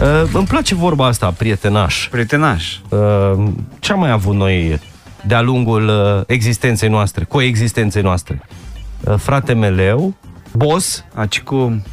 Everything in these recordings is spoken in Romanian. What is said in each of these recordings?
Îmi place vorba asta, prietenaș. Prietenaș. Ce am mai avut noi de-a lungul existenței noastre, coexistenței noastre? Frate meleu, boss, Acicum.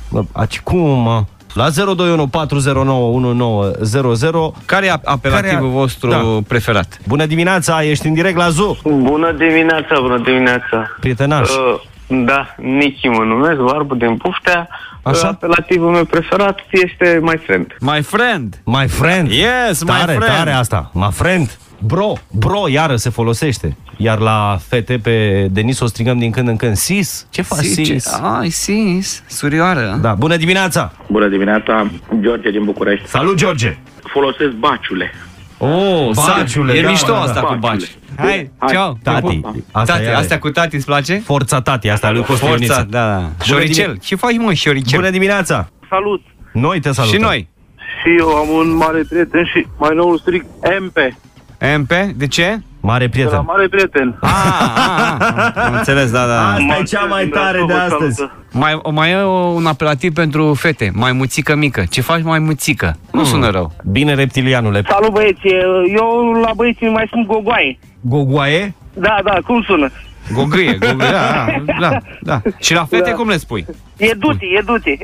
la 021 409 1900. Care e apelativul vostru preferat? Bună dimineața, ești în direct la Zoo. Bună dimineața. Prietenaș. Da, Nichi mă numesc, Barbu din Puftea. Așa? Apelativul meu preferat este My Friend. My friend. My friend. Yes, my tare, friend. tare asta. My friend. Bro, iară se folosește. Iar la fete pe Denis o strigăm din când în când. Sis? Ce faci, sis? Ai, sis, surioară. Da, bună dimineața. Bună dimineața, George din București. Salut, George. Folosesc baciule. Oh, baciule. E da, mișto da, asta da. cu baci. Hai, ceau. Tati. Tati, astea cu tati îți place? Forța tati, asta lui Costi Forța, Ioniță. da. Șoricel. Ce faci, mă, șoricel? Bună dimineața. Salut! Noi te salutăm. Și noi. Și eu am un mare prieten și mai nou îl strig MP. MP? De ce? Mare De la prieten. mare prieten. Am înțeles, da. Asta e cea mai tare de astăzi. Mai e un apelativ pentru fete. Maimuțică mică. Ce faci, maimuțică? Nu sună rău. Bine, reptilianule. Salut băieți, eu la băieți mai sunt gogoaie. Gogoaie? Da, cum sună? Gogâie, da. Și la fete cum le spui? E duti.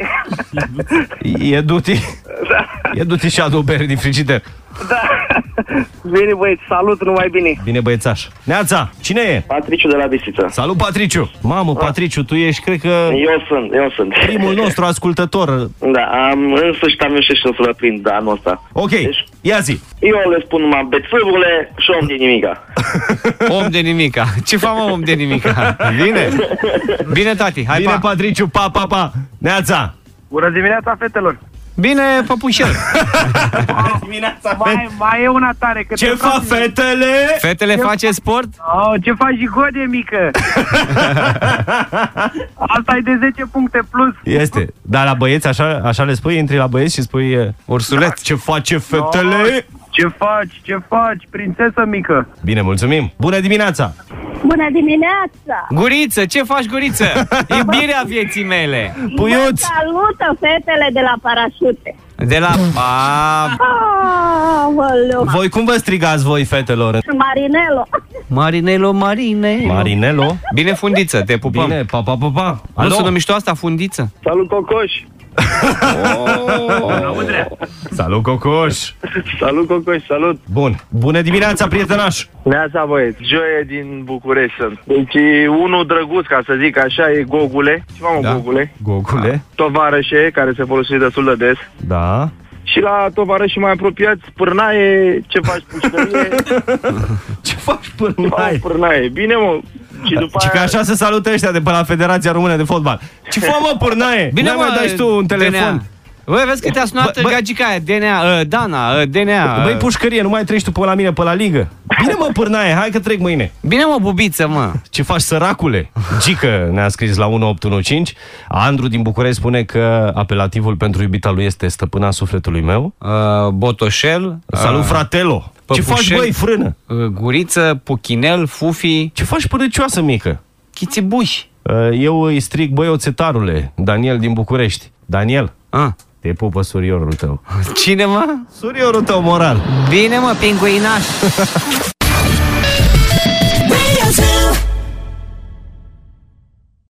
E duti? E duti și adu o bere din frigider. Da. Bine băieți, salut, numai bine. Bine, băiețaș. Neața, cine e? Patriciu de la Bisiță. Salut, Patriciu. Mamă, Patriciu, tu ești, cred că, Eu sunt. primul nostru ascultător. Da, însuși am reușit să le prind anul ăsta. Ok, ia zi. Eu le spun numai bețârule și om de nimica. Om de nimica. Ce fac, mă, om de nimica? Bine? Bine, tati, hai, Bine, pa. Patriciu, pa. Neața. Bună dimineața, fetelor. Bine, păpușel. Dimineața, Mai e una tare. Ce fac fetele? Fetele face sport? Ce faci jigode, mică? Asta e de 10 puncte plus. Este. Dar la băieți, așa le spui? Intri la băieți și spui Ursuleț. ce face fetele? Ce faci, prințesă mică? Bine, mulțumim. Bună dimineața. Bună dimineața! Guriță, ce faci, Guriță? Iubirea vieții mele. Puiuț. Salută fetele de la parașute! De la... Aoleu! Voi cum vă strigați voi, fetelor? Marinelo! Marinelo? Bine, fundiță, te pupăm. Bine, pa. Nu Alo? sună mișto asta, fundiță? Salut, Cocoș! Salut, Cocoș. Salut! Bun. Bună dimineața, prietenaș. Neața, băieți, Joie din București sunt. Deci, unul drăguț, ca să zic așa, e Gogule. Ce mă, Gogule? Gogule. Tovarășe, care se folosește destul de des. Da. Și la tovarășii mai apropiați, pârnaie, ce faci, pușcărie? Ce faci pârnaie? Pârnaie, bine, mă. Și după Și că așa se salută ăștia de pe la Federația Română de Fotbal. Ce faci, mă, pârnaie? Bine, mai dai și tu un telefon. Băi, vezi că te-a sunat gagica aia, DNA. Băi, pușcărie, nu mai treci tu pe la mine pe la ligă. Bine, mă, pârnaie, hai că trec mâine. Bine, mă, bubiță, mă. Ce faci, săracule? Gică ne-a scris la 1815. Andru din București spune că apelativul pentru iubita lui este stăpâna sufletului meu. Botoșel. Salut, fratelo. Ce faci, băi, frână? Guriță, puchinel, fufi. Ce faci, părăcioasă mică? Chițibuși. Eu îi strig, băi, oțetarule. Daniel din București. Daniel, te pupă suriorul tău. Cine, mă? Suriorul tău moral. Bine, mă, pinguinaș.